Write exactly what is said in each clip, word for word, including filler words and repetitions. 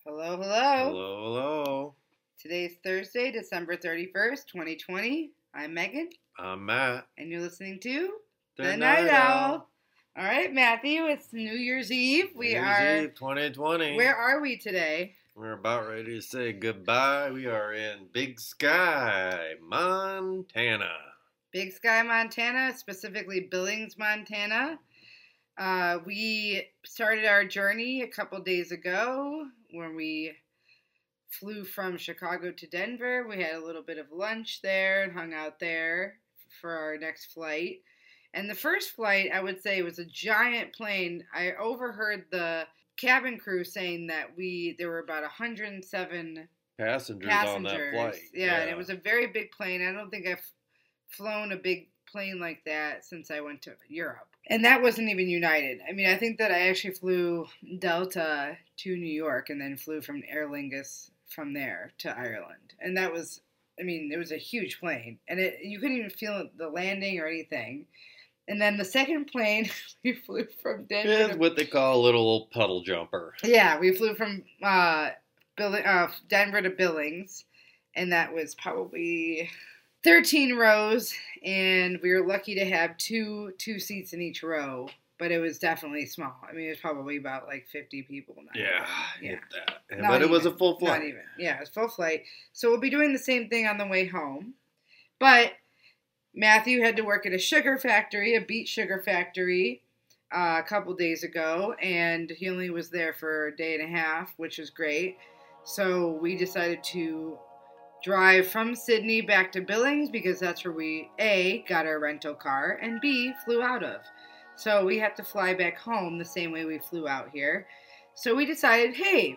Hello, hello. Hello, hello. Today's Thursday, December thirty-first, twenty twenty. I'm Megan. I'm Matt. And you're listening to The, The Night, Night Owl. Owl. All right, Matthew, it's New Year's Eve. We New Year's are. Eve twenty twenty. Where are we today? We're about ready to say goodbye. We are in Big Sky, Montana. Big Sky, Montana, specifically Billings, Montana. Uh, we started our journey a couple days ago when we flew from Chicago to Denver. We had a little bit of lunch there and hung out there for our next flight. And the first flight, I would say, was a giant plane. I overheard the cabin crew saying that we there were about one hundred seven Passengers, passengers. on that flight. Yeah, and it was a very big plane. I don't think I've flown a big plane like that since I went to Europe. And that wasn't even United. I mean, I think that I actually flew Delta to New York and then flew from Aer Lingus from there to Ireland. And that was, I mean, it was a huge plane. And it you couldn't even feel the landing or anything. And then the second plane, we flew from Denver. It's to, what they call a little puddle jumper. yeah, we flew from uh, Bill, uh, Denver to Billings. And that was probably thirteen rows, and we were lucky to have two two seats in each row, but it was definitely small. I mean, it was probably about like fifty people. Not Yeah, even. hit that. And- Not but it was a even. full flight. Not even. Yeah, it was full flight. So we'll be doing the same thing on the way home. But Matthew had to work at a sugar factory, a beet sugar factory, uh, a couple days ago, and he only was there for a day and a half, which was great. So we decided to drive from Sydney back to Billings because that's where we, A, got our rental car, and B, flew out of. So we had to fly back home the same way we flew out here. So we decided, hey,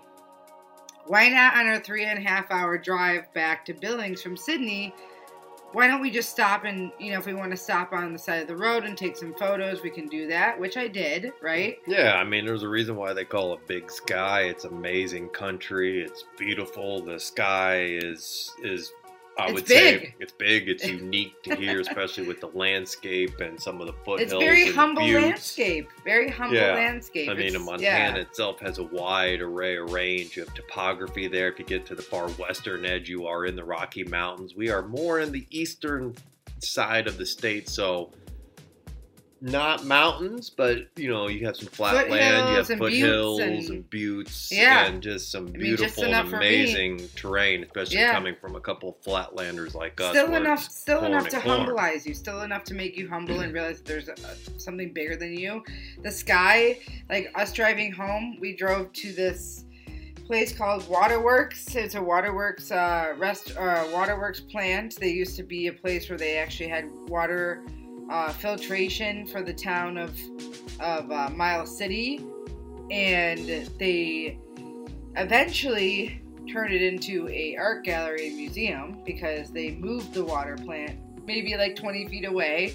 why not on our three and a half hour drive back to Billings from Sydney, why don't we just stop and, you know, if we want to stop on the side of the road and take some photos, we can do that, which I did, right? Yeah, I mean, there's a reason why they call it Big Sky. It's amazing country. It's beautiful. The sky is is I It's would big. say it's big. It's unique to here, especially with the landscape and some of the foothills. It's very and humble buttes. landscape. Very humble Yeah. landscape. I mean, It's- Montana yeah. itself has a wide array, a range of topography there. If you get to the far western edge, you are in the Rocky Mountains. We are more in the eastern side of the state, so not mountains, but you know, you have some flat land, you have Foothills and foothills buttes and, and- buttes, Yeah. and just some I mean, beautiful just and enough for me. amazing terrain, especially Yeah. coming from a couple of flatlanders like us. Still where enough, it's still corn enough and to corn. humbleize you. Still enough to make you humble and realize that there's a, a, something bigger than you. The sky, like us driving home, we drove to this place called Waterworks. It's a Waterworks uh, rest, uh, Waterworks plant. They used to be a place where they actually had water uh, filtration for the town of of uh, Miles City, and they eventually turned it into a art gallery and museum because they moved the water plant maybe like twenty feet away.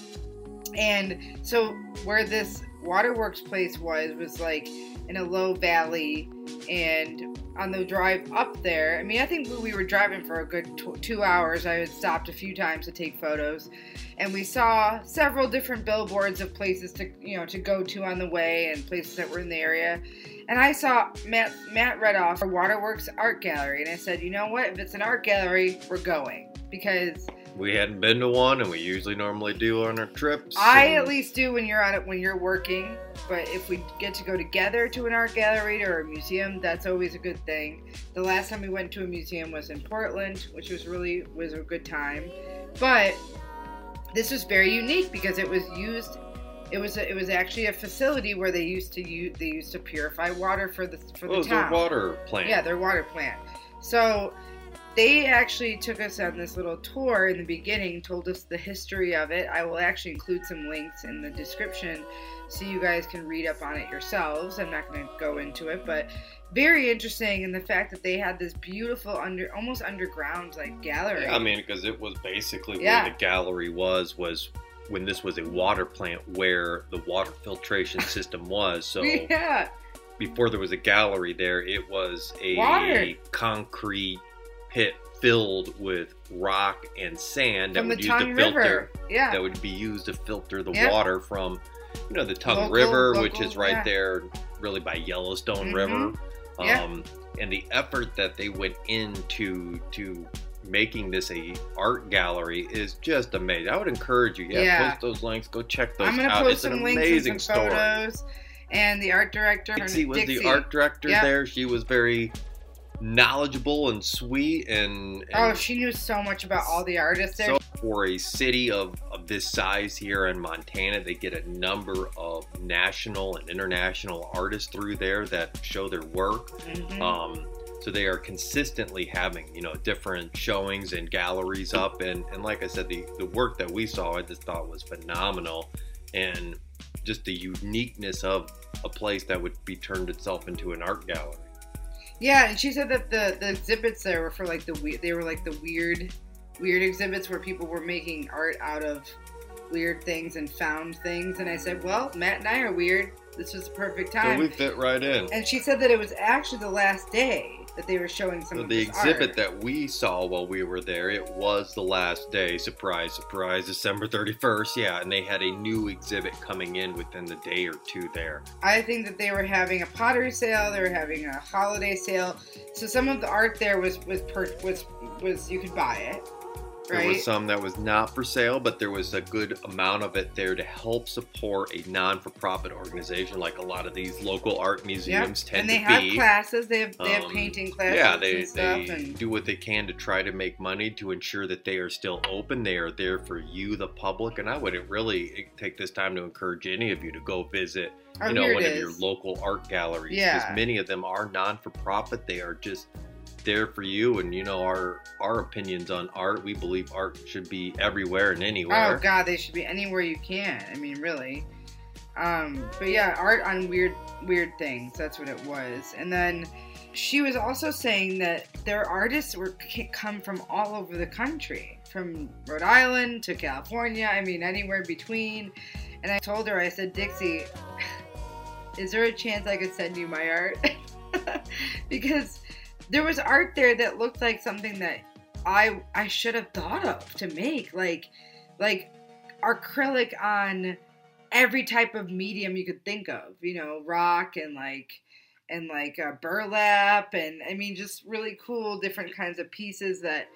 And so where this Waterworks place was was like in a low valley, and on the drive up there, I mean, I think we were driving for a good tw- two hours. I had stopped a few times to take photos, and we saw several different billboards of places to, you know, to go to on the way and places that were in the area. And I saw Matt, Matt read off a Waterworks art gallery, and I said, you know what? If it's an art gallery, we're going, because We hadn't been to one, and we usually normally do on our trips. I and- at least do when you're on it when you're working. But if we get to go together to an art gallery or a museum, that's always a good thing. The last time we went to a museum was in Portland, which was really was a good time. But this was very unique because it was used. It was a, it was actually a facility where they used to use they used to purify water for the for the Oh, it's town. a water plant. Yeah, their water plant. So they actually took us on this little tour in the beginning, told us the history of it. I will actually include some links in the description so you guys can read up on it yourselves. I'm not going to go into it, but very interesting in the fact that they had this beautiful under almost underground like gallery. Yeah, I mean, because it was basically Yeah. where the gallery was, was when this was a water plant where the water filtration system was. So yeah. before there was a gallery there, it was a Water. concrete pit filled with rock and sand that From the would use Tongue to filter. River. Yeah. That would be used to filter the Yep. water from, you know, the Tongue Local- River, local, which is right yeah. there, really by Yellowstone Mhm. River. Um, Yeah. And the effort that they went into to making this a art gallery is just amazing. I would encourage you, yeah, Yeah. post those links, go check those I'm gonna out. post It's some an links amazing and some story. photos. And the art director, her Dixie name- was Dixie. the art director Yep. there. She was very knowledgeable and sweet, and, and Oh, she knew so much about all the artists there. so for a city of, of this size here in Montana, they get a number of national and international artists through there that show their work. Mhm. Um, so they are consistently having, you know, different showings and galleries up. And, and like I said, the, the work that we saw, I just thought was phenomenal. And just the uniqueness of a place that would be turned itself into an art gallery. Yeah, and she said that the, the exhibits there were for like the weird, they were like the weird, weird exhibits where people were making art out of weird things and found things. And I said, well, Matt and I are weird. This was the perfect So time. we fit right in. And she said that it was actually the last day that they were showing some So of the this exhibit art. that we saw while we were there, it was the last day. Surprise, surprise, December thirty-first. Yeah, and they had a new exhibit coming in within the day or two there. I think that they were having a pottery sale. They were having a holiday sale. So some of the art there was was per, was was you could buy it, right? There was some that was not for sale, but there was a good amount of it there to help support a non-for-profit organization like a lot of these local art museums Yep. tend and they to have be. classes. They have they have Um, painting classes Yeah, they, and stuff. they and do what they can to try to make money to ensure that they are still open. They are there for you, the public, and I would really take this time to encourage any of you to go visit, oh, you know, here one it of your is. local art galleries. Yeah. Because many of them are non-for-profit. They are just there for you, and you know our our opinions on art. We believe art should be everywhere and anywhere. Oh God, they should be anywhere you can. I mean, really. Um, but yeah, art on weird, weird things. That's what it was. And then she was also saying that their artists were come from all over the country, from Rhode Island to California. I mean, anywhere in between. And I told her, I said, Dixie, is there a chance I could send you my art? Because there was art there that looked like something that I I should have thought of to make, like like acrylic on every type of medium you could think of, you know, rock and like and like uh, burlap, and I mean just really cool different kinds of pieces that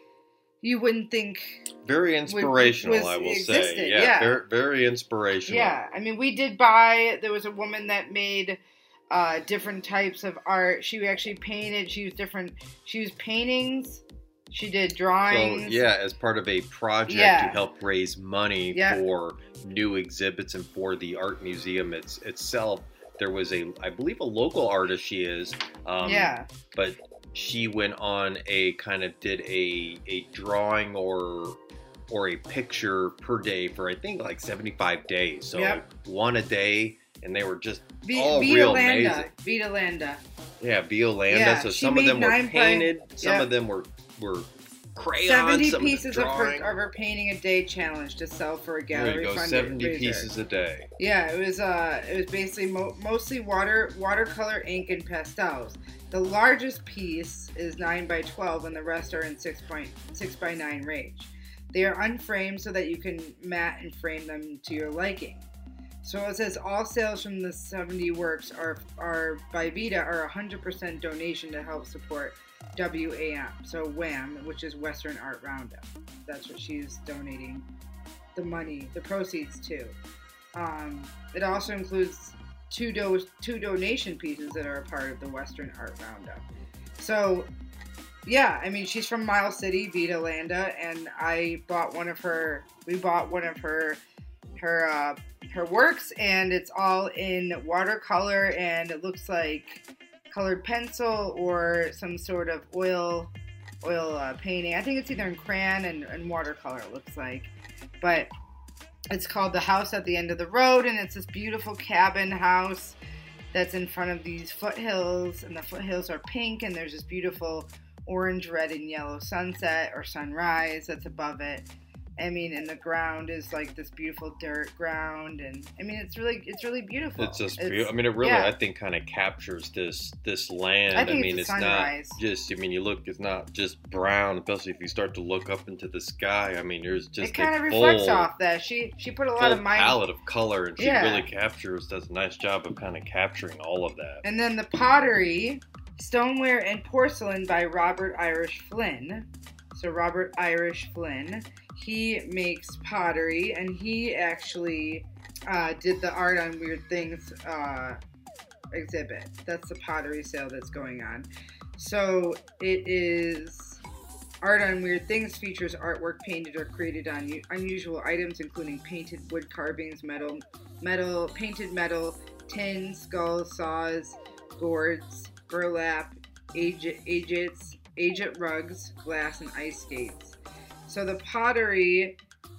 you wouldn't think. Very inspirational, was- I will existed, say. Yeah, yeah. Very, very inspirational. Yeah, I mean, we did buy. There was a woman that made uh, different types of art. She actually painted. She was different. She was paintings. She did So drawings. yeah, as part of a project Yeah. to help raise money Yeah. for new exhibits and for the art museum it's, itself, there was a, I believe, a local artist. She is. Um, yeah. But she went on a kind of did a a drawing or or a picture per day for I think like seventy-five days. So Yep. one a day, and they were just V- all Vita real Landa. amazing. Vita Landa. Yeah, Violanda. Yeah, so she some of made them were nine by- painted, some yeah. of them were were crayons, Seventy some pieces of of, the her, drawing. of her painting a day challenge to sell for a There gallery you go, fundraiser. seventy pieces a day. Yeah, it was uh, it was basically mo- mostly water, watercolor, ink, and pastels. The largest piece is nine by twelve, and the rest are in six point six by nine range. They are unframed so that you can mat and frame them to your liking. So it says all sales from the seventy works are are by Vita are one hundred percent donation to help support W A M. So WAM, which is Western Art Roundup. That's what she's donating the money, the proceeds to. Um, it also includes two do- two donation pieces that are a part of the Western Art Roundup. So, yeah, I mean, she's from Miles City, Vita Landa, and I bought one of her. We bought one of her her uh, her works, and it's all in watercolor, and it looks like colored pencil or some sort of oil oil uh, painting. I think it's either in crayon and, and watercolor. It looks like, but. It's called The House at the End of the Road, and it's this beautiful cabin house that's in front of these foothills, and the foothills are pink, and there's this beautiful orange, red, and yellow sunset or sunrise that's above it. I mean, and the ground is like this beautiful dirt ground, and I mean, it's really, it's really beautiful. It's just beautiful. I mean, it really, yeah. I think, kind of captures this this land. I think mean, it's a it's sunrise. not just. I mean, you look, it's not just brown. Especially if you start to look up into the sky. I mean, there's just It kind a of reflects full, off that. She she put a lot full of mind. palette of color, and she Yeah. really captures. Does a nice job of kind of capturing all of that. And then the pottery Stoneware and Porcelain by Robert Irish Flynn. So Robert Irish Flynn, he makes pottery, and he actually uh, did the Art on Weird Things uh, exhibit. That's the pottery sale that's going on. So it is Art on Weird Things features artwork painted or created on u- unusual items, including painted wood carvings, metal, metal, painted metal, tin, skulls, saws, gourds, burlap, agate, agates, agate rugs, glass, and ice skates. So the pottery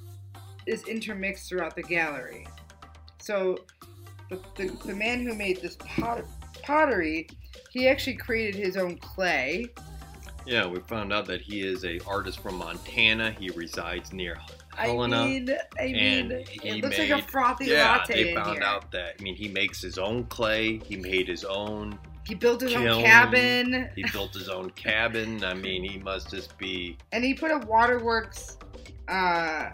is intermixed throughout the gallery. So the, the, the man who made this pot, pottery, he actually created his own clay. Yeah, we found out that he is a artist from Montana. He resides near Helena. I mean, I mean, it looks made, like a frothy yeah, latte they in found here. out that, I mean, he makes his own clay. He made his own He built his kiln. own cabin. He built his own cabin. I mean, he must just be... And he put a Waterworks uh,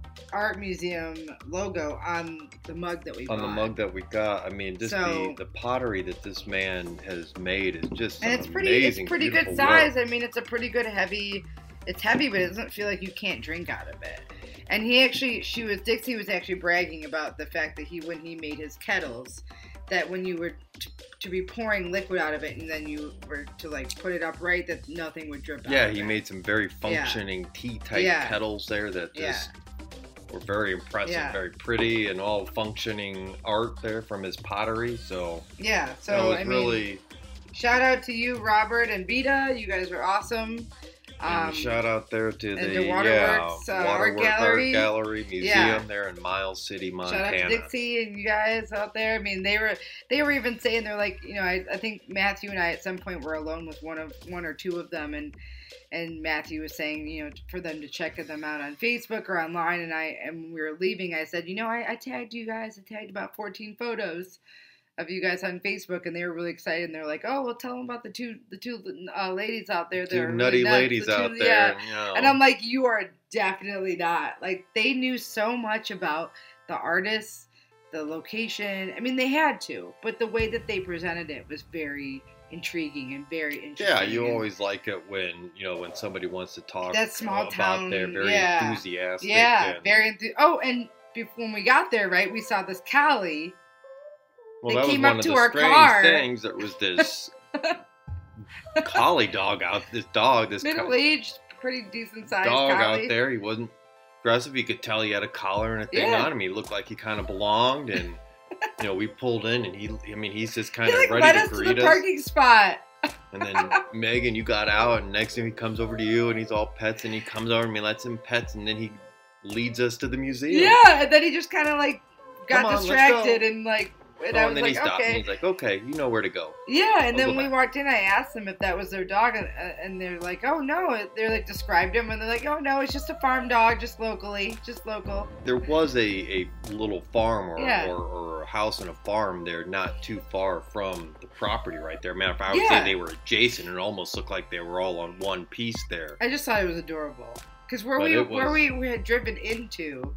art museum logo on the mug that we on bought. the mug that we got. I mean, just So- the, the pottery that this man has made is just some And it's pretty, amazing, it's pretty good beautiful size. work. I mean, it's a pretty good heavy. It's heavy, but it doesn't feel like you can't drink out of it. And he actually, she was Dixie was actually bragging about the fact that he, when he made his kettles, that when you were t- to be pouring liquid out of it, and then you were to like put it upright, that nothing would drip out. Yeah, of he it. made some very functioning tea-type Yeah. kettles there that Yeah. just were very impressive, Yeah. very pretty, and all functioning art there from his pottery. So Yeah. it So was I mean, really. shout out to you, Robert and Beta. You guys were awesome. And Um, shout out there to and the the Waterworks, yeah, uh, Art Waterwork Gallery. Art Gallery Museum Yeah. there in Miles City, Montana. Shout out to Dixie and you guys out there. I mean, they were they were even saying they're like, you know, I, I think Matthew and I at some point were alone with one of one or two of them, and and Matthew was saying, you know, for them to check them out on Facebook or online, and I and when we were leaving, I said, you know, I, I tagged you guys. I tagged about fourteen photos of you guys on Facebook, and they were really excited. And they're like, "Oh, well, tell them about the two the two uh, ladies out there. Two They're nutty really nuts, ladies the two- out there. Yeah. And, you know, And I'm like, you are definitely not. Like, they knew so much about the artists, the location. I mean, they had to, but the way that they presented it was very intriguing and very interesting. yeah, you and- always like it when you know when somebody wants to talk That small about town, their very yeah. enthusiastic. Yeah, and, very enthu- Oh, and before, when we got there, right, we saw this collie. Well, They that came was up one of to the our strange car. things. There was this collie dog out. This dog, this co- Middle-aged, pretty decent-sized dog collie. out there. He wasn't aggressive. You could tell he had a collar and a thing Yeah. on him. He looked like he kind of belonged. And you know, we pulled in, and he, I mean, he's just kind He, of like, ready led to us to greet the us. parking spot. And then Megan, you got out, and next thing he comes over to you, and he's all pets, and he comes over and he lets him pets, and then he leads us to the museum. Yeah, and then he just kind of, like, got Come on, let's distracted, go. and, like, and Oh, I and was then like, he stopped, and okay. he's like, okay, you know where to go. Yeah, and I'll then go we back. walked in, I asked them if that was their dog, and, and they're like, oh, no. They're like, described him, and they're like, oh, no, it's just a farm dog, just locally, just local. There was a, a little farm or, Yeah. or, or a house and a farm there not too far from the property right there. Matter of fact, I would Yeah. say they were adjacent. It almost looked like they were all on one piece there. I just thought it was adorable. Because where But we it where was- we, we had driven into,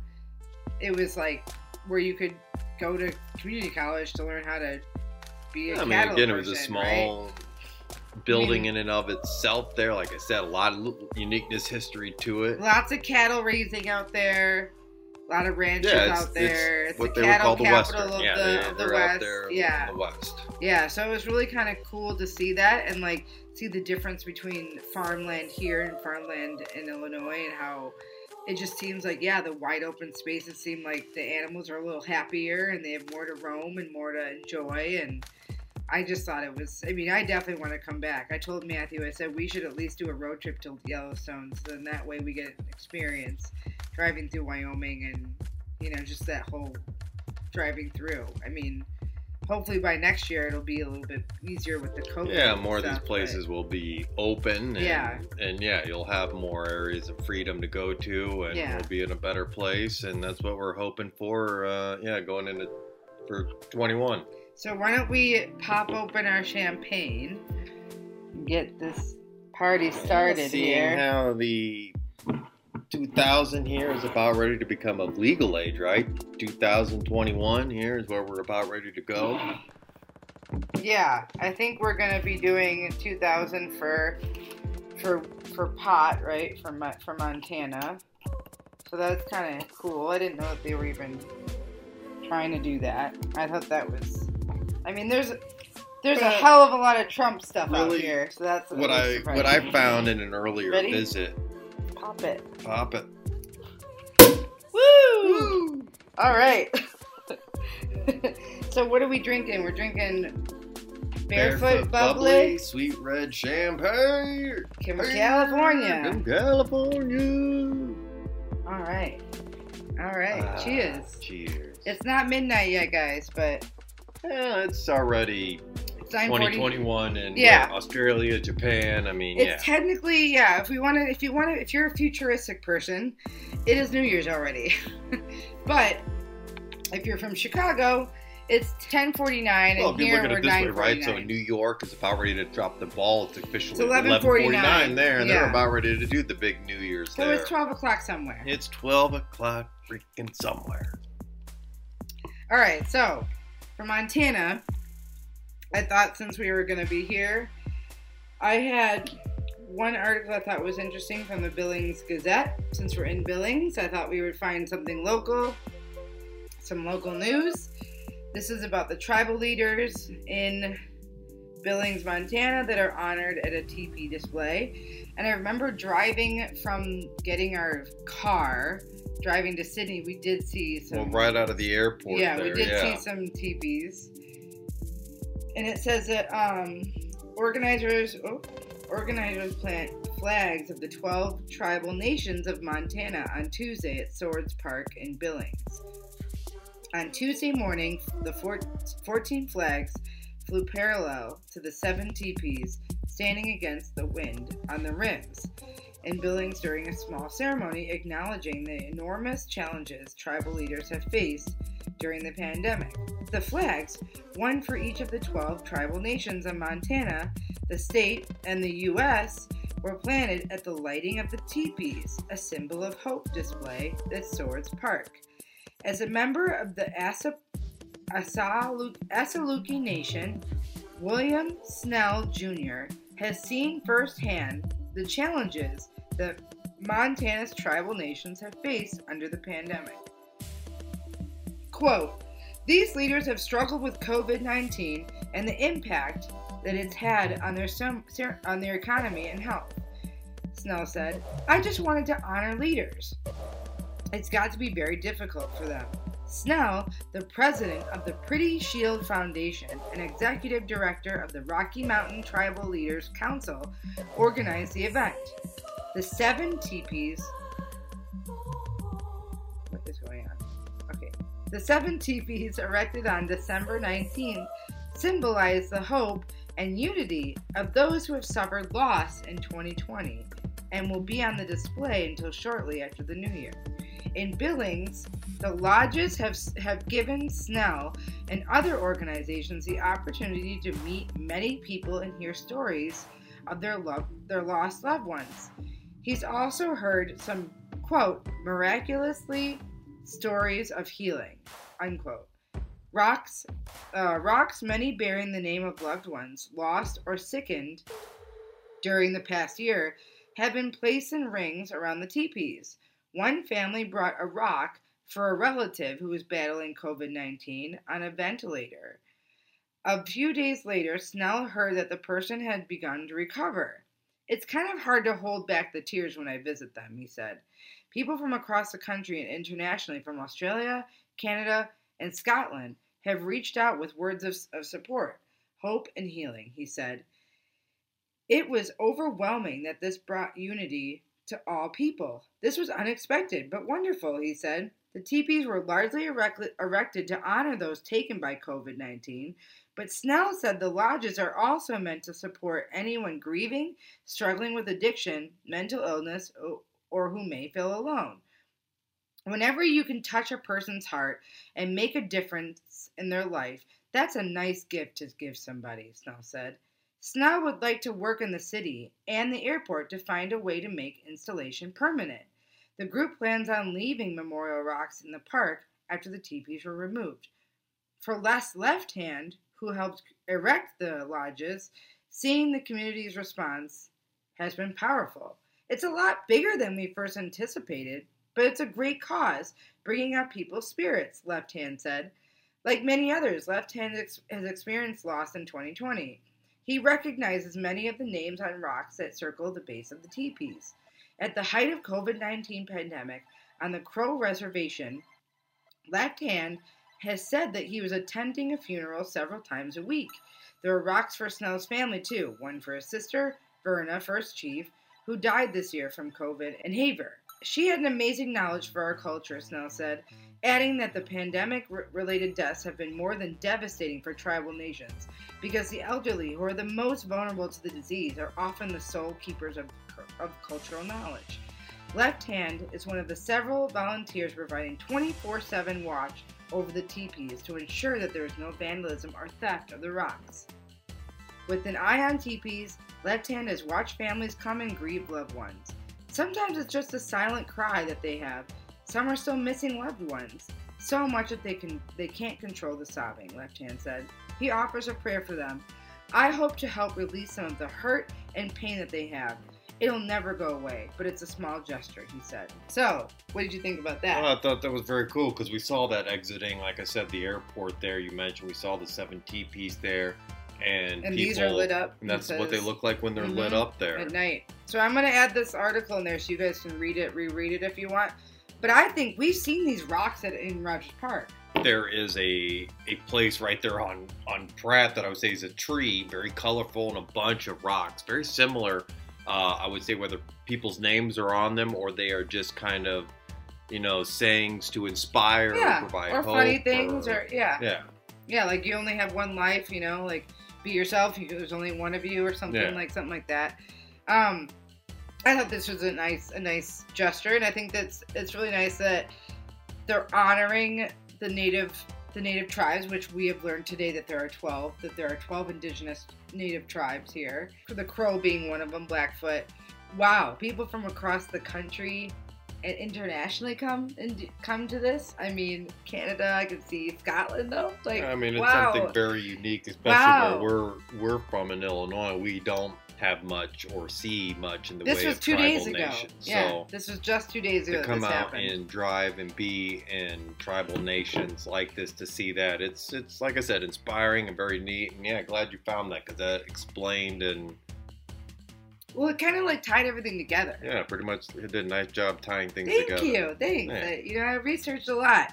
it was like where you could go to community college to learn how to be a I mean, cattle again, it was a person, small right? building I mean- in and of itself there. Like I said, a lot of uniqueness history to it. Lots of cattle raising out there. A lot of ranches Yeah, it's- out there. it's It's, what the they would cattle call the capital Western. of Yeah, the, they, of the they're West. out there yeah. in the West. Yeah, so it was really kind of cool to see that and like see the difference between farmland here and farmland in Illinois and how it just seems like, yeah, the wide open spaces seem like the animals are a little happier and they have more to roam and more to enjoy. And I just thought it was, I mean, I definitely want to come back. I told Matthew, I said we should at least do a road trip to Yellowstone, so then that way we get an experience driving through Wyoming and, you know, just that whole driving through. I mean, hopefully by next year it'll be a little bit easier with the COVID. Yeah, and more of these stuff, places will be open. And, Yeah. And yeah, you'll have more areas of freedom to go to, and Yeah. we'll be in a better place. And that's what we're hoping for. Uh, yeah, going into for twenty-one. but- So why don't we pop open our champagne and get this party started Seeing here? how the two thousand here is about ready to become of legal age, right? two thousand twenty-one here is where we're about ready to go. Yeah, I think we're gonna be doing two thousand for for for pot, right? For Mo- for Montana. So that's kind of cool. I didn't know that they were even trying to do that. I thought that was. I mean, there's there's a Well, hell of a lot of Trump stuff out really, here. So that's What really I surprising. what I found in an earlier Ready? visit. Pop it. Pop it. Woo! Woo! All right. So what are we drinking? We're drinking Barefoot, Bubbly, Sweet Red Champagne. from California. From California. All right. All right. Ah, Cheers. Cheers. It's not midnight yet, guys, but Yeah, it's already it's nine twenty forty. twenty-one and Yeah. what, Australia, Japan. I mean, It's yeah. technically, yeah. If we want to, if you want to, if you're a futuristic person, it is New Year's already. But if you're from Chicago, it's ten forty-nine, Well, and if you here look at we're it this way, nine right? So forty-nine. New York is about ready to drop the ball. It's officially It's eleven forty-nine there, and yeah. they're about ready to do the big New Year's So there. it's twelve o'clock somewhere. It's twelve o'clock freaking somewhere. All right, so for Montana, I thought since we were going to be here, I had one article I thought was interesting from the Billings Gazette. Since we're in Billings, I thought we would find something local, some local news. This is about the tribal leaders in Billings, Montana that are honored at a teepee display. And I remember driving from getting our car, driving to Sydney, we did see some... Well, right out of the airport Yeah, there, we did yeah. see some teepees. And it says that um, organizers oh, organizers plant flags of the twelve tribal nations of Montana on Tuesday at Swords Park in Billings. On Tuesday morning, the fourteen flags flew parallel to the seven teepees standing against the wind on the rims in Billings during a small ceremony acknowledging the enormous challenges tribal leaders have faced during the pandemic. The flags, one for each of the twelve tribal nations of Montana, the state, and the U S, were planted at the lighting of the teepees, a symbol of hope display at Swords Park. As a member of the Asa, Asalu, Asaluki Nation, William Snell Junior has seen firsthand the challenges that Montana's tribal nations have faced under the pandemic. Quote, "These leaders have struggled with covid nineteen and the impact that it's had on their, on their economy and health," Snell said. "I just wanted to honor leaders. It's got to be very difficult for them." Snell, the president of the Pretty Shield Foundation and executive director of the Rocky Mountain Tribal Leaders Council, organized the event. The seven teepees... What is going on? Okay. The seven teepees erected on December nineteenth symbolize the hope and unity of those who have suffered loss in twenty twenty and will be on the display until shortly after the new year. In Billings, the lodges have, have given Snell and other organizations the opportunity to meet many people and hear stories of their, love, their lost loved ones. He's also heard some, quote, miraculously stories of healing, unquote. Rocks, uh, rocks, many bearing the name of loved ones lost or sickened during the past year, have been placed in rings around the teepees. One family brought a rock for a relative who was battling covid nineteen on a ventilator. A few days later, Snell heard that the person had begun to recover. "It's kind of hard to hold back the tears when I visit them," he said. People from across the country and internationally from Australia, Canada, and Scotland have reached out with words of, of support, hope, and healing, he said. "It was overwhelming that this brought unity to all people. This was unexpected, but wonderful," he said. The teepees were largely erect- erected to honor those taken by covid nineteen, but Snell said the lodges are also meant to support anyone grieving, struggling with addiction, mental illness, or, or who may feel alone. "Whenever you can touch a person's heart and make a difference in their life, that's a nice gift to give somebody," Snell said. Snell would like to work in the city and the airport to find a way to make installation permanent. The group plans on leaving memorial rocks in the park after the teepees were removed. For Les Left Hand, who helped erect the lodges, seeing the community's response has been powerful. It's a lot bigger than we first anticipated, but it's a great cause, bringing up people's spirits, Left Hand said. Like many others, Left Hand ex- has experienced loss in twenty twenty. He recognizes many of the names on rocks that circle the base of the teepees. At the height of COVID nineteen pandemic, on the Crow Reservation, Left Hand has said that he was attending a funeral several times a week. There are rocks for Snell's family, too. One for his sister, Verna, First Chief, who died this year from COVID, and Haver. She had an amazing knowledge for our culture, Snell said, adding that the pandemic-related deaths have been more than devastating for tribal nations because the elderly, who are the most vulnerable to the disease, are often the sole keepers of, of cultural knowledge. Left Hand is one of the several volunteers providing twenty-four seven watch over the teepees to ensure that there is no vandalism or theft of the rocks. With an eye on teepees, Left Hand has watched families come and grieve loved ones. Sometimes it's just a silent cry that they have. Some are still missing loved ones. So much that they can they can't control the sobbing, Left Hand said. He offers a prayer for them. I hope to help release some of the hurt and pain that they have. It'll never go away, but it's a small gesture, he said. So, what did you think about that? Well, I thought that was very cool because we saw that exiting, like I said, the airport there. You mentioned we saw the seven teepees there. And, and people, these are lit up. And that's what they look like when they're mm-hmm, lit up there. At night. So I'm going to add this article in there so you guys can read it, reread it if you want. But I think we've seen these rocks at, in Rogers Park. There is a a place right there on, on Pratt that I would say is a tree, very colorful and a bunch of rocks. Very similar, uh, I would say, whether people's names are on them or they are just kind of, you know, sayings to inspire yeah, or provide or hope. funny things or, or, yeah. Yeah. Yeah, like you only have one life, you know, like be yourself, there's only one of you or something, yeah. like something like that. Um, I thought this was a nice a nice gesture, and I think that's it's really nice that they're honoring the native the native tribes, which we have learned today that there are twelve, that there are twelve indigenous native tribes here. The Crow being one of them, Blackfoot. Wow, people from across the country and internationally come and come to this. I mean, Canada, I can see Scotland though. Like, I mean, it's wow. something very unique, especially wow. where we're we're from in Illinois. We don't have much or see much in the this way was of two tribal days ago. nations. Yeah, so this was just two days ago. To come this out happened. and drive and be in tribal nations like this, to see that, it's it's like I said, inspiring and very neat. And yeah, glad you found that because that explained and. Well, it kind of like tied everything together. Yeah, pretty much it did a nice job tying things Thank together. Thank you. Thanks. Yeah. I, you know, I researched a lot.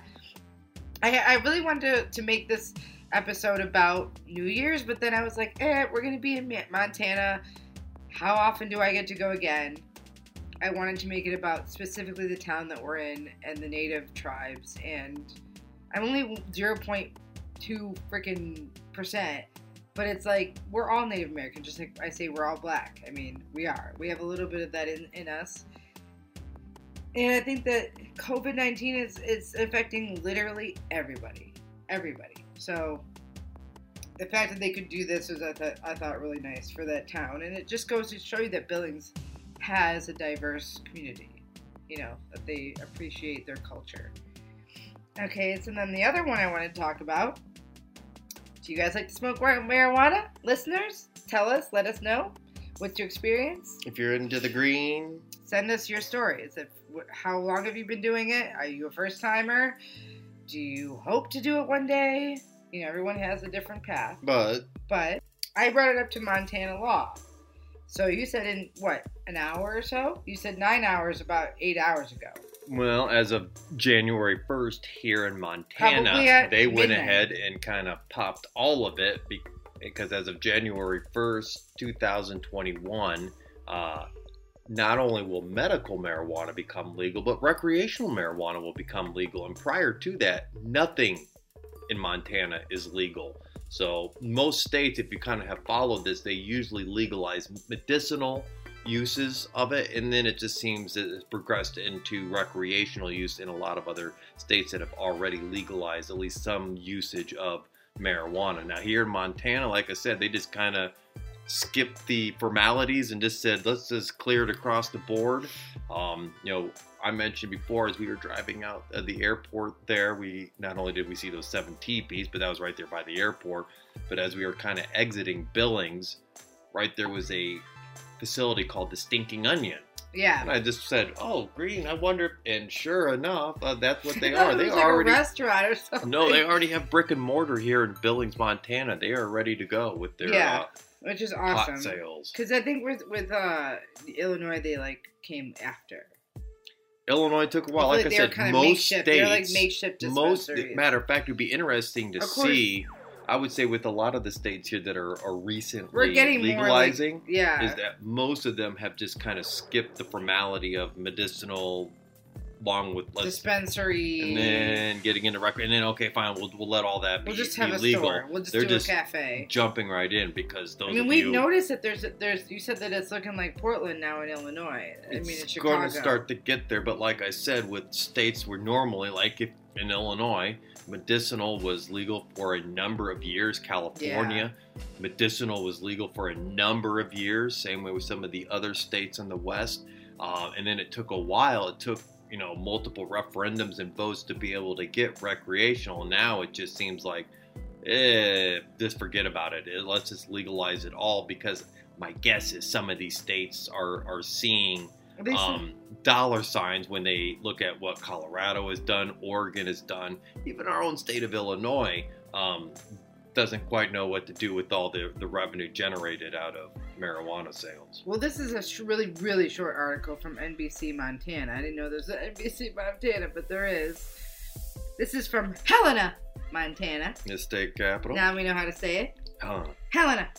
I, I really wanted to, to make this episode about New Year's, but then I was like, eh, we're going to be in Montana. How often do I get to go again? I wanted to make it about specifically the town that we're in and the native tribes. And I'm only zero point two freaking percent. But it's like, we're all Native American, just like I say we're all black. I mean, we are. We have a little bit of that in, in us. And I think that COVID nineteen is, is affecting literally everybody. Everybody. So the fact that they could do this was, I thought, I thought really nice for that town. And it just goes to show you that Billings has a diverse community. You know, that they appreciate their culture. Okay, so then the other one I want to talk about. Do you guys like to smoke marijuana? Listeners, tell us, let us know. What's your experience? If you're into the green, send us your stories. If, how long have you been doing it? Are you a first timer? Do you hope to do it one day? You know, everyone has a different path. But But I brought it up to Montana law. So you said in, what, an hour or so? You said nine hours about eight hours ago. Well, as of January first here in Montana, they went midnight. ahead and kind of popped all of it because as of January first, twenty twenty-one, uh, not only will medical marijuana become legal, but recreational marijuana will become legal. And prior to that, nothing in Montana is legal. So most states, if you kind of have followed this, they usually legalize medicinal uses of it, and then it just seems that it's progressed into recreational use in a lot of other states that have already legalized at least some usage of marijuana. Now here in Montana, like I said, they just kind of skipped the formalities and just said, let's just clear it across the board. Um, you know, I mentioned before as we were driving out of the airport there, we not only did we see those seven teepees, but that was right there by the airport. But as we were kind of exiting Billings, right there was a facility called the Stinking Onion. Yeah. And I just said, "Oh, green. I wonder." And sure enough, uh, that's what they I thought are. it They was like already a restaurant or something. no, they already have brick and mortar here in Billings, Montana. They are ready to go with their Yeah, uh, which is pot awesome. sales. Because I think with with uh, Illinois, they like came after. Illinois took a while. I Like feel I they were said, kind of most makeshift. states, They're like makeshift most dispensaries. matter of fact, it would be interesting to Of course. see. I would say with a lot of the states here that are, are recently We're getting legalizing, more like, yeah. is that most of them have just kind of skipped the formality of medicinal, along with let's, dispensary, and then getting into record, and then okay, fine, we'll we'll let all that be, we'll just be have a legal. store. We'll just They're do just a cafe. jumping right in because those. I mean, of we've you, noticed that there's there's. You said that it's looking like Portland now in Illinois. I It's mean, in Chicago. going to start to get there, but like I said, with states where normally, like if in Illinois, medicinal was legal for a number of years. California, medicinal was legal for a number of years. Same way with some of the other states in the West. Uh, and then it took a while. It took you know multiple referendums and votes to be able to get recreational. Now it just seems like, eh, just forget about it. Let's just legalize it all because my guess is some of these states are are seeing. They said- Um, dollar signs when they look at what Colorado has done, Oregon has done, even our own state of Illinois um, doesn't quite know what to do with all the, the revenue generated out of marijuana sales. Well, this is a sh- really, really short article from N B C Montana. I didn't know there was an N B C Montana, but there is. This is from Helena, Montana. The state capital? Now we know how to say it. Huh. Helena.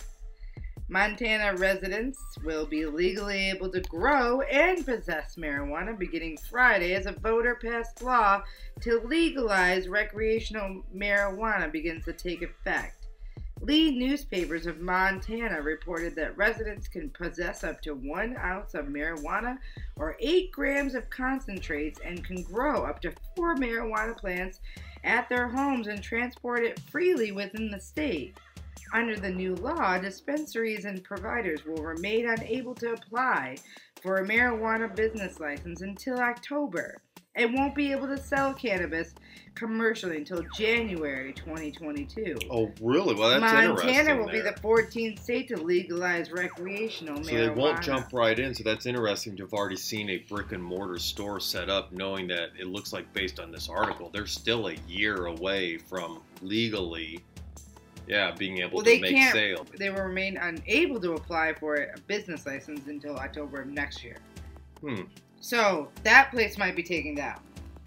Montana residents will be legally able to grow and possess marijuana beginning Friday as a voter passed law to legalize recreational marijuana begins to take effect. Lead newspapers of Montana reported that residents can possess up to one ounce of marijuana or eight grams of concentrates and can grow up to four marijuana plants at their homes and transport it freely within the state. Under the new law, dispensaries and providers will remain unable to apply for a marijuana business license until October and won't be able to sell cannabis commercially until January twenty twenty-two. Oh, really? Well, that's interesting. Montana will there. be the fourteenth state to legalize recreational So marijuana. they won't jump right in. So that's interesting to have already seen a brick and mortar store set up, knowing that it looks like based on this article, they're still a year away from legally, yeah, being able Well, to they make can't- sales. They will remain unable to apply for a business license until October of next year. Hmm. So that place might be taken down.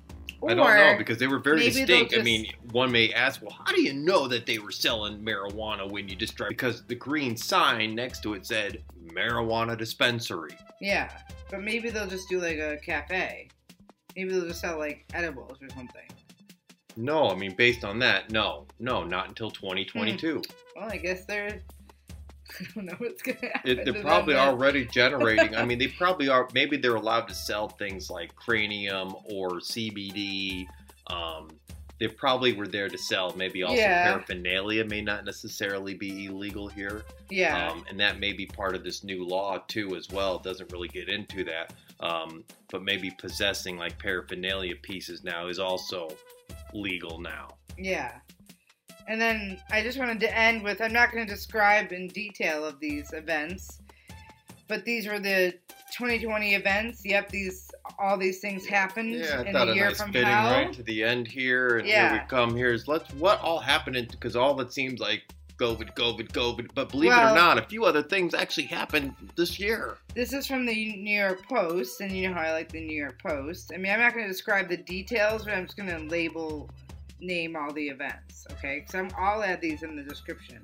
I don't know because they were very maybe they'll distinct. I just- mean, one may ask, well, how do you know that they were selling marijuana when you just drive? Because the green sign next to it said marijuana dispensary. Yeah, but maybe they'll just do like a cafe. Maybe they'll just sell like edibles or something. No, I mean, based on that, no, no, not until twenty twenty-two. Well, I guess they're. I don't know what's gonna happen. It, to they're them probably then. already generating. I mean, they probably are. Maybe they're allowed to sell things like cranium or C B D. Um, they probably were there to sell. Maybe also Yeah. paraphernalia may not necessarily be illegal here. Yeah. Um, and that may be part of this new law too, as well. It doesn't really get into that. Um, but maybe possessing like paraphernalia pieces now is also legal now. Yeah. And then I just wanted to end with, I'm not going to describe in detail of these events, but these were the twenty twenty events. Yep, these all these things happened Yeah, I in thought the a year nice from fitting hell. right to the end here, and Yeah. here we come. Here's let's what all happened because all it seems like COVID, COVID, COVID. But believe it Well- or not, a few other things actually happened this year. This is from the New York Post, and you know how I like the New York Post. I mean, I'm not going to describe the details, but I'm just going to label, name all the events, okay? Because I'm I'll add these in the description.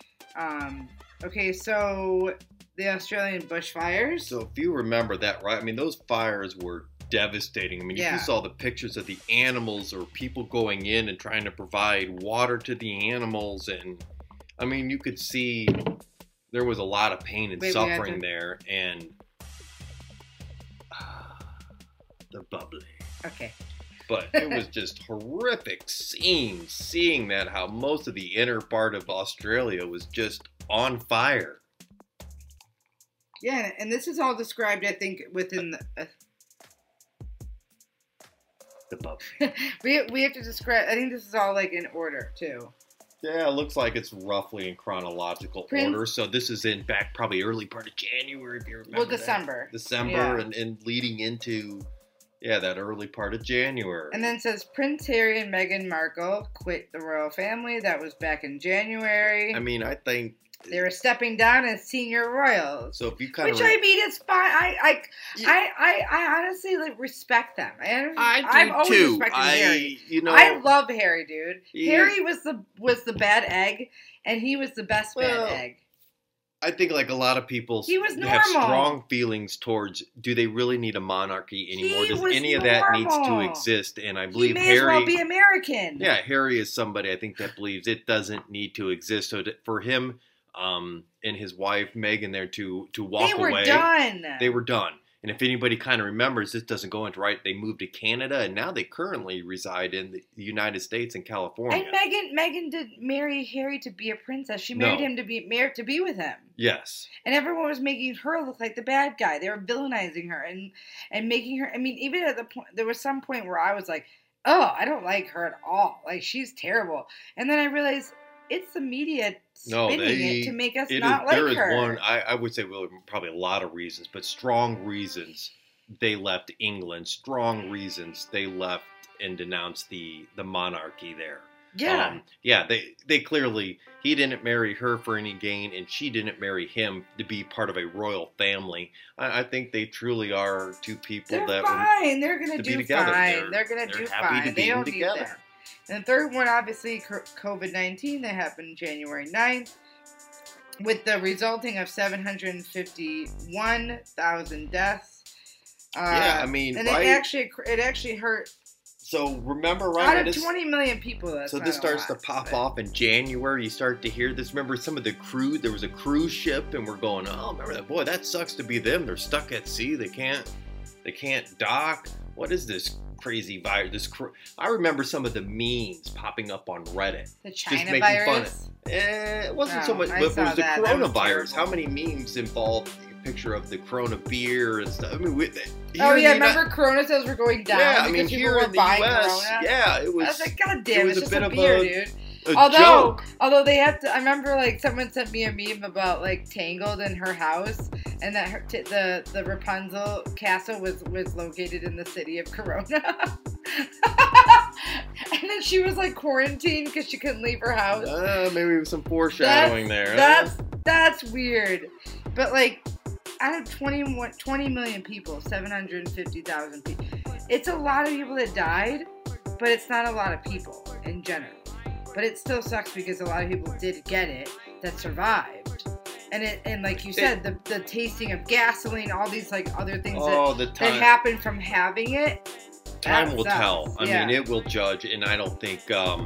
Um, okay, so the Australian bushfires. So if you remember that, right? I mean, those fires were devastating. I mean, if Yeah. you saw the pictures of the animals or people going in and trying to provide water to the animals, and I mean, you could see there was a lot of pain and Wait, we have suffering to- there, and the bubbly. Okay. But it was just horrific seeing seeing that how most of the inner part of Australia was just on fire. Yeah, and this is all described, I think, within the. Uh, The bubbly. we we have to describe. I think this is all like in order too. Yeah, it looks like it's roughly in chronological Prince- order. So this is in back probably early part of January, if you remember. Well, that. December. December, Yeah. and, and leading into, yeah, that early part of January. And then it says Prince Harry and Meghan Markle quit the royal family. That was back in January. I mean, I think. They were stepping down as senior royals. So if you kind Which of. I mean, it's fine. I I, Yeah. I, I, I honestly like respect them. I, I do I've always too. respected I, Harry. you know. I love Harry, dude. Yeah. Harry was the was the bad egg, and he was the best Well, bad egg. I think like a lot of people He was have normal. strong feelings towards, do they really need a monarchy anymore? He Does was any of that needs to normal. exist? And I He believe may Harry. as well be American. Yeah, Harry is somebody I think that believes it doesn't need to exist. So to, for him um, and his wife Meghan there to to walk they were away, done. they were done. And if anybody kind of remembers, this doesn't go into right. They moved to Canada, and now they currently reside in the United States and California. And Meghan, Meghan did marry Harry to be a princess. She married No. him to be married to be with him. Yes. And everyone was making her look like the bad guy. They were villainizing her and and making her. I mean, even at the point, there was some point where I was like, "Oh, I don't like her at all. Like she's terrible." And then I realized it's the media No, spinning they- it to make us It not is, like there is her. one, I, I would say, well, probably a lot of reasons, but strong reasons they left England. Strong reasons they left and denounced the, the monarchy there. yeah, Um, yeah, they they clearly, he didn't marry her for any gain, and she didn't marry him to be part of a royal family. I, I think they truly are two people they're that would, fine. They're gonna to do be together. fine. They're- They're, gonna they're do happy to fine. be They don't together. need that. And the third one, obviously, COVID nineteen. That happened January ninth. With the resulting of seven hundred fifty-one thousand deaths. Uh, yeah, I mean, and right? it actually it actually hurt so remember, right? out when of this- twenty million people. That's So not this a starts lot, to pop but- off in January. You start to hear this. Remember some of the cruise? There was a cruise ship, and we're going, "Oh, remember that? Boy, that sucks to be them. They're stuck at sea. They can't, they can't dock. What is this crazy virus? This cr-? I remember some of the memes popping up on Reddit. The China making fun of- virus. Eh, it wasn't so Oh, much, I but it saw was the that. That was coronavirus. How terrible. many memes involved a picture of the Corona beer and stuff? I mean, we, Oh here yeah, in the Uni- remember Corona sales were going down Yeah, I because mean, people here were in the buying U S, Corona. yeah, it I was. was like, God it damn, was it's a just bit a of beer, a- dude. a Although, joke. although they have to, I remember like someone sent me a meme about like Tangled in her house, and that her, t- the the Rapunzel castle was was located in the city of Corona, and then she was like quarantined because she couldn't leave her house. Uh, maybe some foreshadowing that's, there. That's that's weird, but like out of twenty-one, twenty million people, seven hundred fifty thousand people, it's a lot of people that died, but it's not a lot of people in general. But it still sucks because a lot of people did get it that survived. And it and like you said, the, the tasting of gasoline, all these like other things Oh, the that, time. that happen from having it. Time that will sucks. tell. I Yeah. mean, it will judge, and I don't think. Um,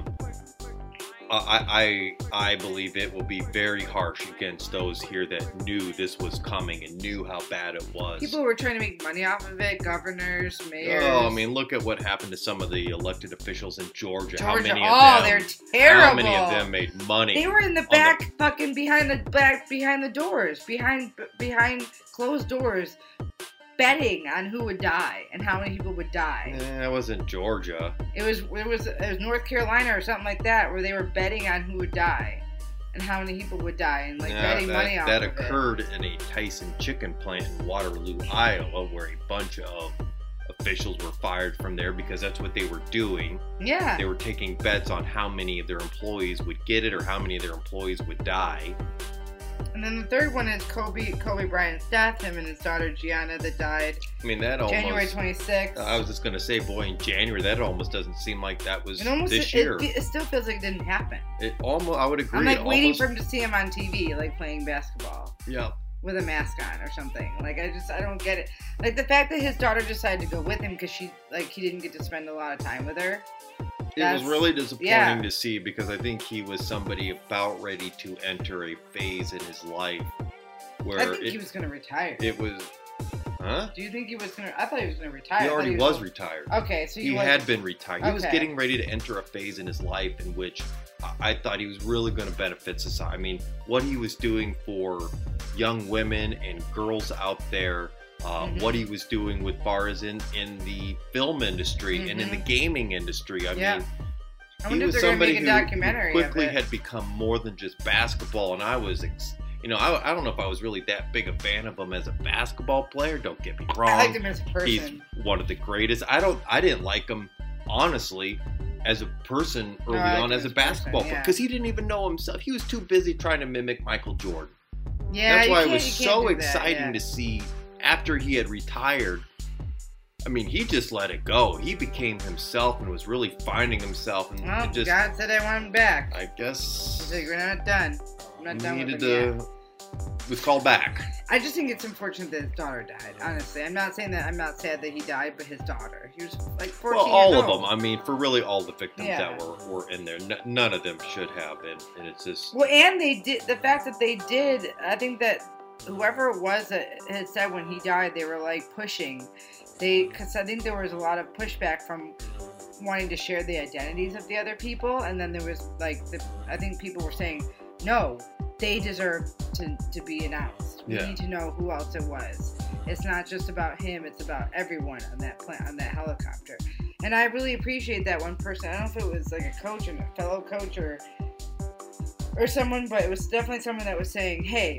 I, I I believe it will be very harsh against those here that knew this was coming and knew how bad it was. People were trying to make money off of it, governors, mayors. Oh, I mean, look at what happened to some of the elected officials in Georgia. How Georgia, many of oh, them? they're terrible. How many of them made money? They were in the back, fucking behind the back, behind the doors, behind behind closed doors, betting on who would die and how many people would die. Eh, that wasn't Georgia. It was it was it was North Carolina or something like that, where they were betting on who would die and how many people would die, and like Yeah, betting that, money off that of it. occurred in a Tyson chicken plant in Waterloo, Iowa, where a bunch of officials were fired from there because that's what they were doing. Yeah, They were taking bets on how many of their employees would get it or how many of their employees would die. and then the third one is Kobe Kobe Bryant's death. Him and his daughter Gianna that died I mean, that almost. January twenty-sixth. I was just gonna say, boy, in January, that almost doesn't seem like that was It almost this it, year. it, it still feels like it didn't happen. It almost, I would agree. I'm like it waiting almost, for him to see him on T V, like playing basketball Yeah. with a mask on or something. Like I just I don't get it. Like the fact that his daughter decided to go with him because she like he didn't get to spend a lot of time with her. It was That's- really disappointing yeah. to see because I think he was somebody about ready to enter a phase in his life where I think it, he was gonna retire. it was, huh? Do you think he was gonna? I thought he was gonna retire. He I thought already was retired. Okay, so he, He was, had been retired. He was Okay. getting ready to enter a phase in his life in which I- I thought he was really going to benefit society. I mean, what he was doing for young women and girls out there, uh, Mhm. what he was doing with bars in, in the film industry and in the Mhm. gaming industry. I Yeah. mean, I he wonder if was they're gonna somebody make a who, documentary who of quickly it. had become more than just basketball, and I was, ex- you know, I, I don't know if I was really that big a fan of him as a basketball player. Don't get me wrong. I liked him as a person. He's one of the greatest. I don't. I didn't like him honestly as a person early No, I on liked as him a as a person, basketball player yeah. because he didn't even know himself. He was too busy trying to mimic Michael Jordan. Yeah, That's you why it can't- was you can't so do that, exciting yeah. to see after he had retired. I mean, he just let it go. He became himself and was really finding himself. And Well, it just, God said I want him back. I He's guess, like, we're not done. I'm not done with needed him yet. to was called back. I just think it's unfortunate that his daughter died. Honestly, I'm not saying that. I'm not sad that he died, but his daughter. He was like fourteen Well, all years of old. them. I mean, for really all the victims Yeah. that were, were in there, n- none of them should have. And, and it's just, Well, and they did the fact that they did. I think that whoever it was that had said when he died, they were like pushing. They, because I think there was a lot of pushback from wanting to share the identities of the other people, and then there was like the. I think people were saying, no, they deserve to, to be announced. We Yeah. need to know who else it was. It's not just about him; it's about everyone on that plant on that helicopter. And I really appreciate that one person. I don't know if it was like a coach and a fellow coach or or someone, but it was definitely someone that was saying, "Hey,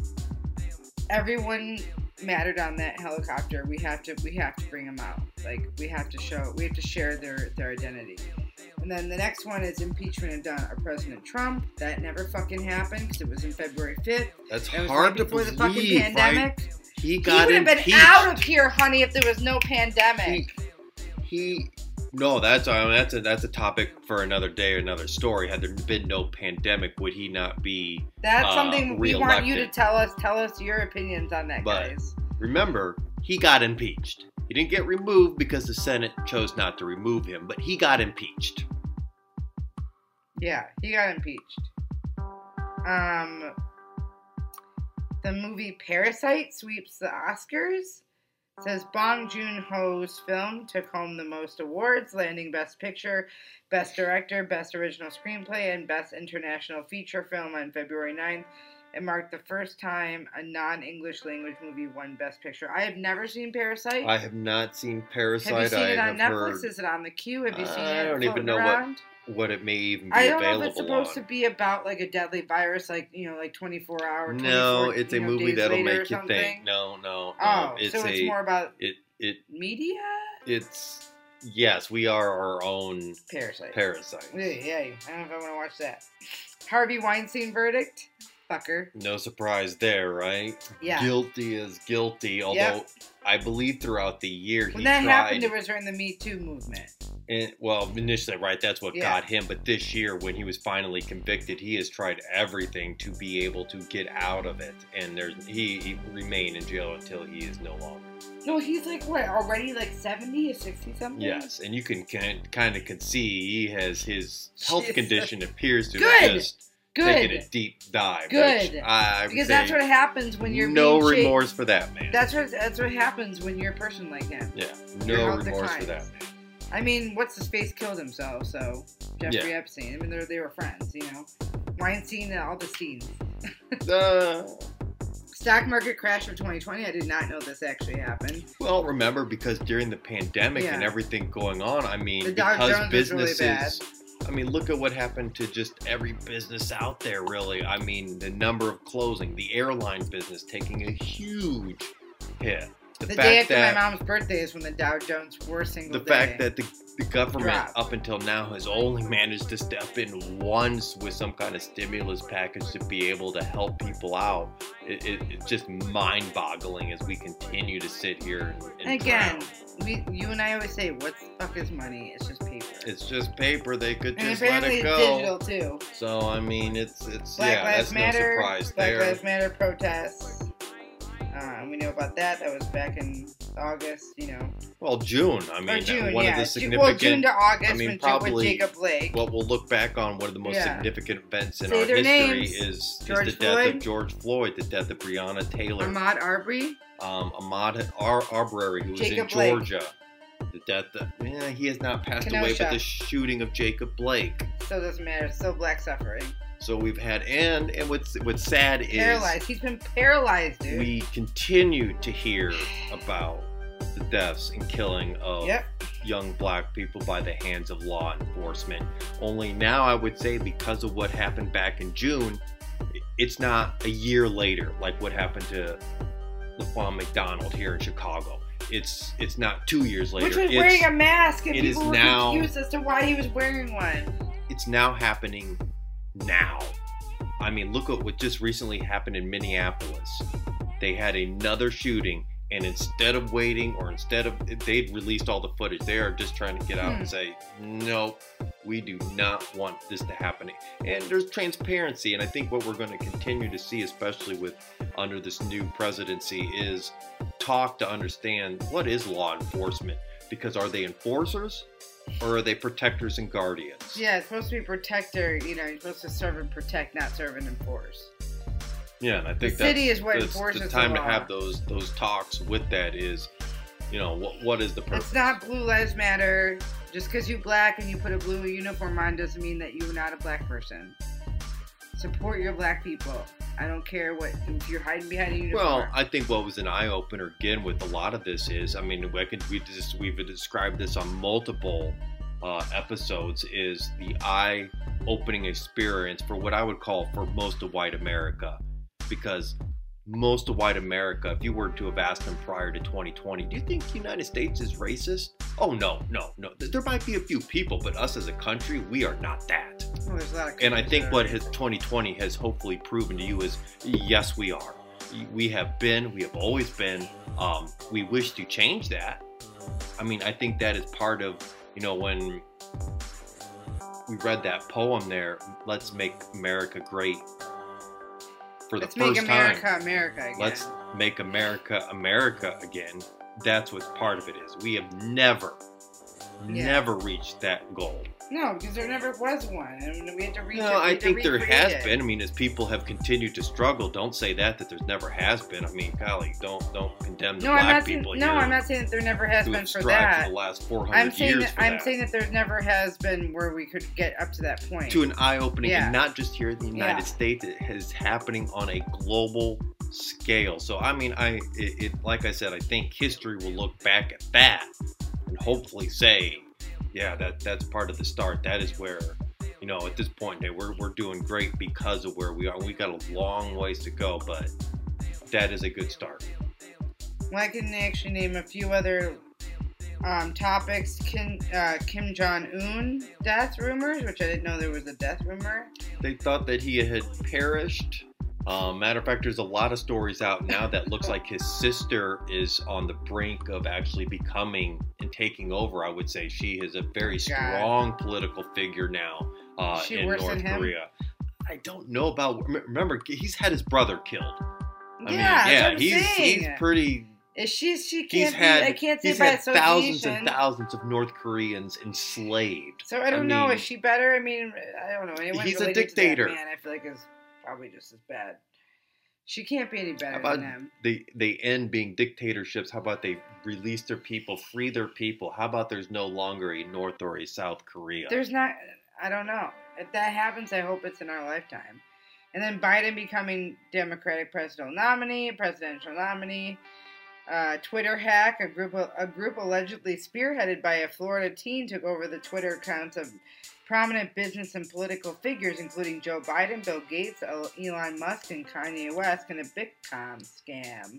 everyone mattered on that helicopter. We have to we have to bring them out. Like we have to show we have to share their their identity." And then the next one is impeachment of Don- of President Trump. That never fucking happened because it was in February fifth. that's It was hard right to before believe, the fucking pandemic. right? He He got would have been impeached. out of here, honey, if there was no pandemic. He, he no, that's I mean, that's a that's a topic for another day or another story. Had there been no pandemic, would he not be? That's uh, something we want you to reelected? tell us. Tell us your opinions on that, But- guys. Remember, he got impeached. He didn't get removed because the Senate chose not to remove him, but he got impeached. Yeah, he got impeached. Um, the movie Parasite sweeps the Oscars. It says Bong Joon-ho's film took home the most awards, landing Best Picture, Best Director, Best Original Screenplay, and Best International Feature Film on February ninth. It marked the first time a non-English language movie won Best Picture. I have never seen Parasite. I have not seen Parasite. have you seen I it on have Netflix? heard Is it on the queue? Have you seen I it don't even floating know what- around? what it may even be I don't know available if it's supposed on. to be about like a deadly virus, like you know, like twenty-four hour. No, twenty-four, it's a you know, movie days that'll later or make you something. think. No, no, no. Oh, it's so it's a more about it it media. it's yes, we are our own Parasite. parasite. Yeah, yeah. I don't know if I want to watch that. Harvey Weinstein verdict. Fucker. No surprise there, right? Yeah. Guilty is guilty. Although Yep. I believe throughout the year he When that tried. happened, it was during the Me Too movement. And, well, initially, right, that's what Yeah. got him. But this year, when he was finally convicted, he has tried everything to be able to get out of it. And there's he, he remain in jail until he is no longer. No, he's like what already, like seventy or sixty something. Yes, and you can kind of can see he has his health Jesus. condition appears to Good. have just taken a Good. deep dive. Good. which I would Because say that's what happens when you're no being chased. remorse for that man. That's what that's what happens when you're a person like him. yeah, your no health remorse for declines. that man. I mean, what's his face killed himself, so Jeffrey Yeah. Epstein. I mean, they they were friends, you know. Weinstein and all the scenes. Uh, Stock market crash of twenty twenty. I did not know this actually happened. well, remember because during the pandemic and Yeah. everything going on, I mean, The Dow because Jones was really businesses. bad. I mean, look at what happened to just every business out there, really. I mean, the number of closing, the airline business taking a huge hit. The, The, fact day after that my mom's birthday is when the Dow Jones worst single the day. fact that the, the government Drop. up until now has only managed to step in once with some kind of stimulus package to be able to help people out, it, it, it's just mind-boggling as we continue to sit here and, and And again, drown. we, you and I always say, what the fuck is money? It's just paper. It's just paper. They could and just let apparently it it's go. digital too. So I mean, it's it's Black yeah, Lives that's Matter. no surprise Black there. Lives Matter protests. Uh, we know about that. That was back in August, you know. Well, June. I mean, or June, one yeah. of the Ju- well, June significant. to August I mean, when, probably- with Jacob Blake. Well, we'll look back on one of the most Yeah. significant events in Say our their history names. is, is George the death Floyd. of George Floyd, the death of Breonna Taylor, Ahmaud Arbery. um, Ahmaud Ar- Arbery, who was Jacob in Blake. Georgia. The death of, yeah, he has not passed away, Kenosha. but the shooting of Jacob Blake. Still doesn't matter. It's still black suffering. So we've had, and and what's what's sad is Paralyzed. He's been paralyzed, dude. we continue to hear about the deaths and killing of Yep. young black people by the hands of law enforcement. Only now I would say, because of what happened back in June, it's not a year later like what happened to Laquan McDonald here in Chicago. It's it's not two years later. Which was it's, wearing a mask, and it people is were now, confused as to why he was wearing one. It's now happening now. I mean, look at what just recently happened in Minneapolis. They had another shooting, and instead of waiting, or instead of, they'd released all the footage, they are just trying to get out hmm. and say, nope, we do not want this to happen. And there's transparency, and I think what we're going to continue to see, especially with under this new presidency, is talk to understand what is law enforcement. Because are they enforcers, or are they protectors and guardians? Yeah, it's supposed to be protector. You know, you're supposed to serve and protect, not serve and enforce. Yeah, and I think the that's, city is what that's enforces the time the to law. have those those talks with that is, you know, what what is the purpose? It's not Blue Lives Matter. Just because you're black and you put a blue uniform on doesn't mean that you're not a black person. Support your black people. I don't care what if you're hiding behind a uniform. Well, I think what was an eye opener again with a lot of this is, I mean, we could we just we've described this on multiple uh, episodes, is the eye opening experience for what I would call for most of white America. Because most of white America, if you were to have asked them prior to twenty twenty, do you think the United States is racist? Oh, no, no, no. There might be a few people, but us as a country, we are not that. Well, there's a lot of and I think what his twenty twenty has hopefully proven to you is, yes, we are. We have been, we have always been. Um, we wish to change that. I mean, I think that is part of, you know, when we read that poem there, Let's Make America Great. For the Let's first make America time, America again. Let's make America America again. That's what part of it is. We have never, yeah. never reached that goal. No, because there never was one. And we had to reach no, it. I think there has it. been. I mean, as people have continued to struggle, don't say that that there's never has been. I mean, golly, don't don't condemn the no, black I'm not people saying, here. No, I'm not saying that there never has been for that. For the last four hundred I'm saying years. that, for I'm that. saying that there never has been where we could get up to that point. To an eye-opening, yeah. and not just here in the United yeah. States. It is happening on a global scale. So, I mean, I it, it like I said, I think history will look back at that and hopefully say, yeah, that that's part of the start. That is where, you know, at this point, we're we're doing great because of where we are. We got a long ways to go, but that is a good start. Well, I can actually name a few other um, topics. Kim, uh, Kim Jong-un death rumors, which I didn't know there was a death rumor. They thought that he had perished. Um, matter of fact, there's a lot of stories out now that looks like his sister is on the brink of actually becoming and taking over. I would say she is a very strong God. political figure now uh, she in worse North than him? Korea. I don't know about. Remember, he's had his brother killed. I yeah, mean, yeah, that's what he's I'm saying. he's pretty. Is she? She He's can't. had. Be, I can't say he's by had thousands association. and thousands of North Koreans enslaved. So I don't I know. mean, Is she better? I mean, I don't know. Anyone he's a related to dictator. that man, I feel like is probably just as bad. She can't be any better How about than him. they they end being dictatorships? How about they release their people, free their people? How about there's no longer a North or a South Korea? There's not. I don't know. If that happens, I hope it's in our lifetime. And then Biden becoming Democratic presidential nominee, presidential nominee. Uh, Twitter hack: a group of, a group allegedly spearheaded by a Florida teen took over the Twitter accounts of prominent business and political figures, including Joe Biden, Bill Gates, Elon Musk, and Kanye West, in a Bitcoin scam.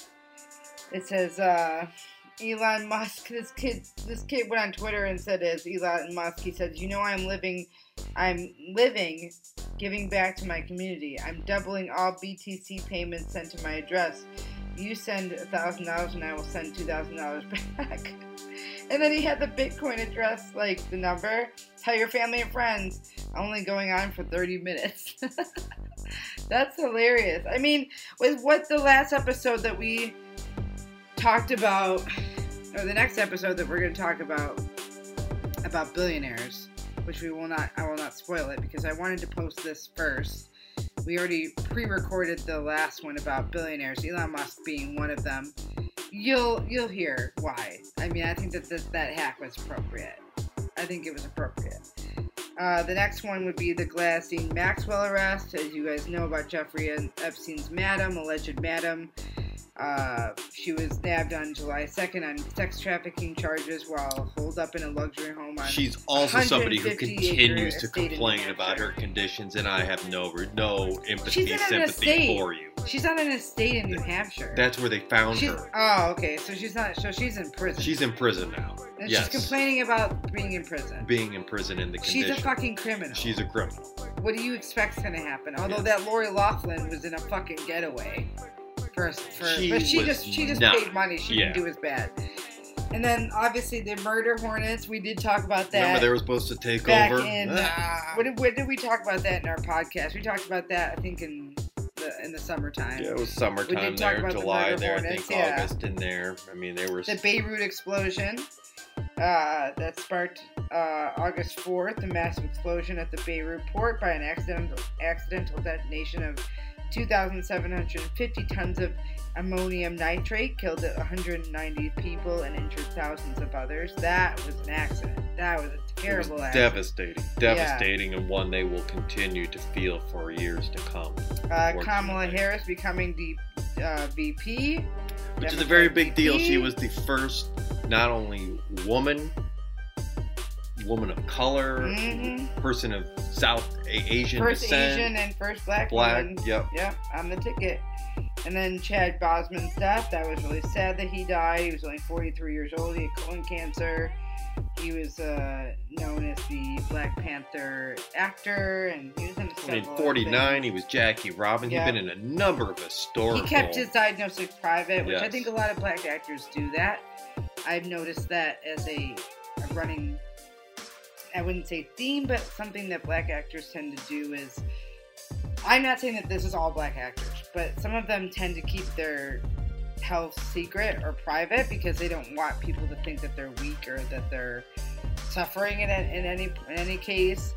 It says uh, Elon Musk. This kid, this kid went on Twitter and said, "As Elon Musk, he said, you know, I'm living, I'm living, giving back to my community. I'm doubling all B T C payments sent to my address. You send a thousand dollars, and I will send two thousand dollars back." And then he had the Bitcoin address, like the number. Tell your family and friends. Only going on for thirty minutes. That's hilarious. I mean, with what the last episode that we talked about, or the next episode that we're going to talk about, about billionaires, which we will not, I will not spoil it because I wanted to post this first. We already pre-recorded the last one about billionaires, Elon Musk being one of them. You'll you'll hear why. I mean, I think that this, that hack was appropriate. I think it was appropriate. Uh, the next one would be the Ghislaine Maxwell arrest. As you guys know about Jeffrey Epstein's madam, alleged madam. Uh, she was nabbed on July second on sex trafficking charges while holed up in a luxury home on She's also somebody who one hundred fifty continues acre to estate in complain New about her Hampshire. conditions, and I have no no empathy, She's in an sympathy estate. for you. She's on an estate in New Hampshire. That's where they found she's, her. Oh, okay. So she's not. So she's in prison. She's in prison now. and yes. she's complaining about being in prison. Being in prison in the She's condition. a fucking criminal. She's a criminal. What do you expect's gonna happen? Although Yeah. that Lori Loughlin was in a fucking getaway. For, for, She but she was just she just not. paid money. She Yeah. didn't do as bad. And then obviously the murder hornets. We did talk about that. Remember they were supposed to take back over? in. Ah. What did, what did we talk about that in our podcast? We talked about that I think in the in the summertime. Yeah, it was We summertime did talk there, about the July murder there, I hornets, think yeah. August in there. I mean, they were. The Beirut explosion uh, that sparked uh, August fourth, the massive explosion at the Beirut port by an accidental accidental detonation of two thousand seven hundred fifty tons of ammonium nitrate killed one hundred ninety people and injured thousands of others. That was an accident. That was a It terrible was accident. devastating, devastating, and one they will continue to feel for years to come. Uh, Kamala unfortunately. Harris becoming the uh, V P. Which is a very Democratic big deal. V P. She was the first, not only woman, woman of color, Mhm. person of South A- Asian First descent, Asian and first black, black. woman. Yep. Yep, on the ticket. And then Chad Bosman's death. That was really sad that he died. He was only forty-three years old. He had colon cancer. He was uh, known as the Black Panther actor, and he was in In several other forty-nine, things. he was Jackie Robin. Yeah. He'd been in a number of historical. He kept his diagnosis private, which I Yes. think a lot of black actors do that. I've noticed that as a, a running, I wouldn't say theme, but something that black actors tend to do is, I'm not saying that this is all black actors, but some of them tend to keep their health secret or private because they don't want people to think that they're weak or that they're suffering in, in any in any case.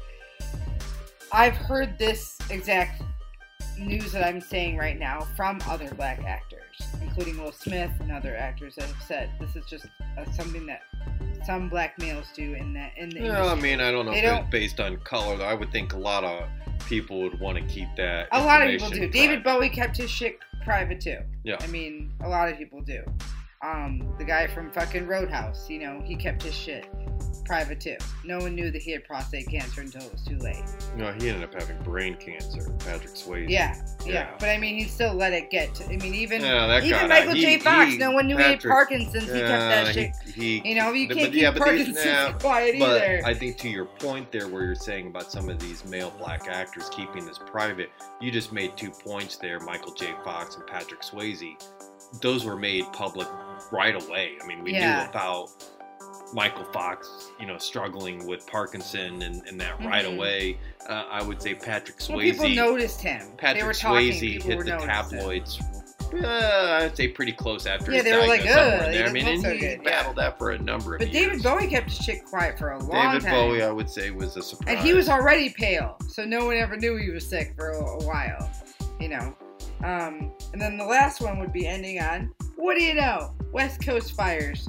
I've heard this exact news that I'm saying right now from other black actors, including Will Smith and other actors that have said this is just uh, something that some black males do in that in the Yeah, I industry. mean, I don't know They if it's don't- based on color. Though. I would think a lot of people would want to keep that. A lot of people do. information David private. Bowie kept his shit private too. Yeah. I mean, a lot of people do. Um, the guy from fucking Roadhouse, you know, he kept his shit private too. No one knew that he had prostate cancer until it was too late. No, he ended up having brain cancer. Patrick Swayze. Yeah, yeah. Yeah. But I mean, he still let it get to. I mean, even Yeah, that even got Michael out. J. He- Fox, he- no one knew he Patrick- had Parkinson's. He kept that Uh, shit. He, he, You know, you but- can't but keep yeah, but these- Parkinson's yeah, quiet But either. I think to your point there, where you're saying about some of these male black actors keeping this private, you just made two points there. Michael J. Fox and Patrick Swayze, those were made public right away. I mean, we Yeah. knew about Michael Fox, you know, struggling with Parkinson and, and that right Mhm. away. Uh, I would say Patrick Well, Swayze. people noticed him. Patrick they were talking. Swayze People hit were the noticing. tabloids. Uh, I'd say pretty close after Yeah, his they were like, diagnosis, somewhere "Ugh, in he there. I doesn't mean, look and so he good," battled that for a number of But years. David Bowie kept his shit quiet for a long David time. Bowie, I would say, was a surprise. And he was already pale, so no one ever knew he was sick for a, a while, you know. Um, and then the last one would be ending on, what do you know? West Coast fires.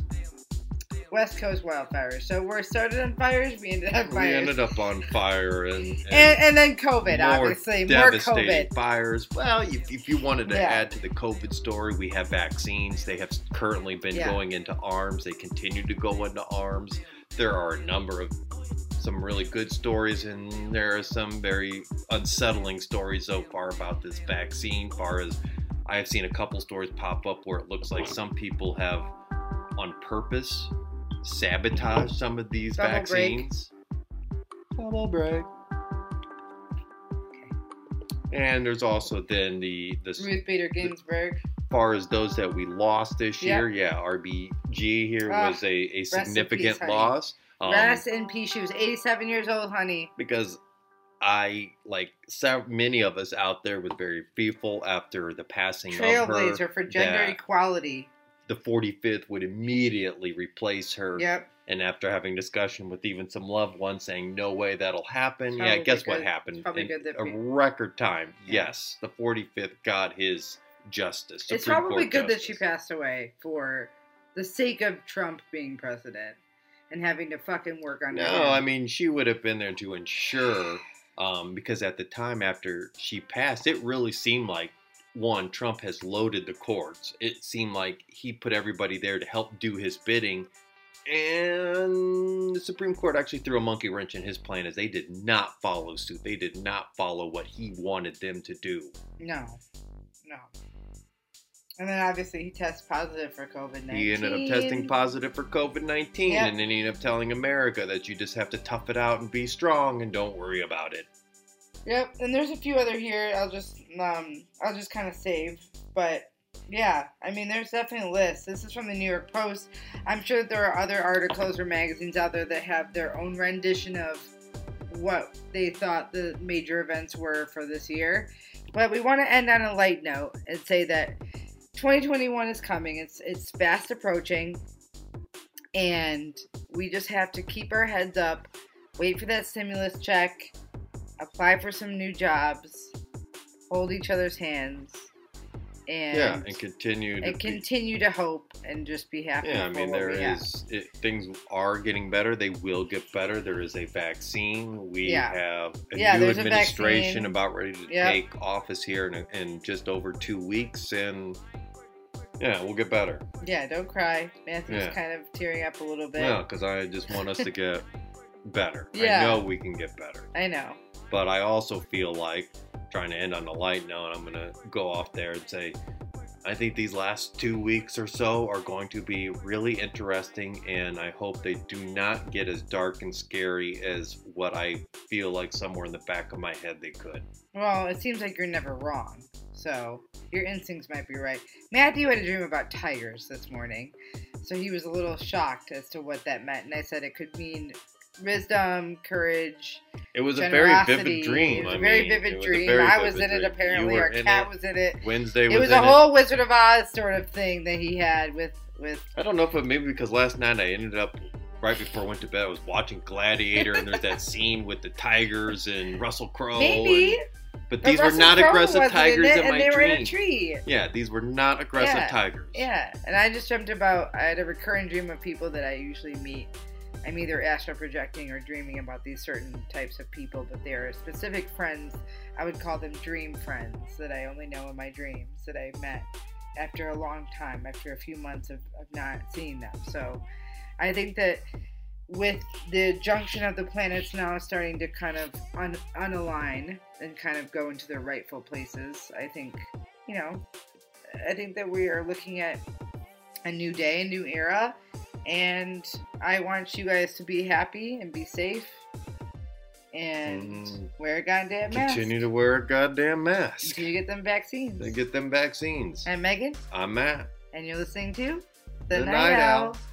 West Coast wildfires. So we're started on fires, we ended on We fires. ended up on fire and, and, and, and then COVID, more obviously. More devastating COVID. fires. Well, if, if you wanted to Yeah. add to the COVID story, we have vaccines. They have currently been Yeah. going into arms. They continue to go into arms. There are a number of some really good stories, and there are some very unsettling stories so far about this vaccine. Far as I have seen a couple stories pop up where it looks like some people have, on purpose, sabotaged some of these Double break. vaccines. Double break. And there's also then the the Ruth Bader Ginsburg. far as those that we lost this Yep. year, yeah, R B G here Ah, was a, a in significant peace, honey. loss. Um, Rest in peace. She was eighty-seven years old, honey. because I, like so many of us out there, was very fearful after the passing of her. Trailblazer for gender that equality. the forty-fifth would immediately replace her. Yep. And after having discussion with even some loved ones saying, no way that'll happen. Yeah, Probably guess what good- happened? probably In good that a we- record time. Yeah. Yes, the forty-fifth got his justice. It's Supreme probably Court good that she justice. passed away for the sake of Trump being president and having to fucking work on No, him. I mean, she would have been there to ensure, um, because at the time after she passed, it really seemed like one, Trump has loaded the courts. It seemed like he put everybody there to help do his bidding. And the Supreme Court actually threw a monkey wrench in his plan as they did not follow suit. They did not follow what he wanted them to do. No. No. And then obviously he tests positive for COVID nineteen. He ended up testing positive for COVID nineteen. Yep. And then he ended up telling America that you just have to tough it out and be strong and don't worry about it. Yep. And there's a few other here I'll just um I'll just kind of save. But yeah, I mean, there's definitely a list. This is from the New York Post. I'm sure that there are other articles or magazines out there that have their own rendition of what they thought the major events were for this year. But we want to end on a light note and say that twenty twenty-one is coming. It's it's fast approaching. And we just have to keep our heads up, wait for that stimulus check, apply for some new jobs, hold each other's hands. And, yeah, and continue to and continue be, to hope and just be happy. Yeah, I mean, there is it, things are getting better. They will get better. There is a vaccine. We yeah. have a yeah, new administration a about ready to yep. take office here in, in just over two weeks, and yeah, we'll get better. Yeah, don't cry. Matthew's yeah. kind of tearing up a little bit. No, because I just want us to get better. Yeah. I know we can get better. I know. But I also feel like, trying to end on a light note, I'm going to go off there and say, I think these last two weeks or so are going to be really interesting, and I hope they do not get as dark and scary as what I feel like somewhere in the back of my head they could. Well, it seems like you're never wrong, so your instincts might be right. Matthew had a dream about tigers this morning, so he was a little shocked as to what that meant, and I said it could mean wisdom, courage. It was a very vivid dream. It was I a very mean, vivid dream. I was in it, apparently. Our cat was in it. Wednesday was in it. It was a whole Wizard of Oz sort of thing that he had with, with... I don't know if it maybe because last night I ended up, right before I went to bed, I was watching Gladiator, and there's that scene with the tigers and Russell Crowe. Maybe. And, but these were not aggressive tigers in, in my dream. And they were dream. in a tree. Yeah, these were not aggressive yeah. tigers. Yeah, and I just dreamt about, I had a recurring dream of people that I usually meet. I'm either astral projecting or dreaming about these certain types of people, but they are specific friends. I would call them dream friends that I only know in my dreams, that I met after a long time, after a few months of, of not seeing them. So I think that with the junction of the planets now starting to kind of un- unalign and kind of go into their rightful places, I think, you know, I think that we are looking at a new day, a new era. And I want you guys to be happy and be safe and mm. wear a goddamn mask. Continue to wear a goddamn mask. Until you get them vaccines. They get them vaccines. I'm Megan. I'm Matt. And you're listening to The, the Night, Night Owl. Owl.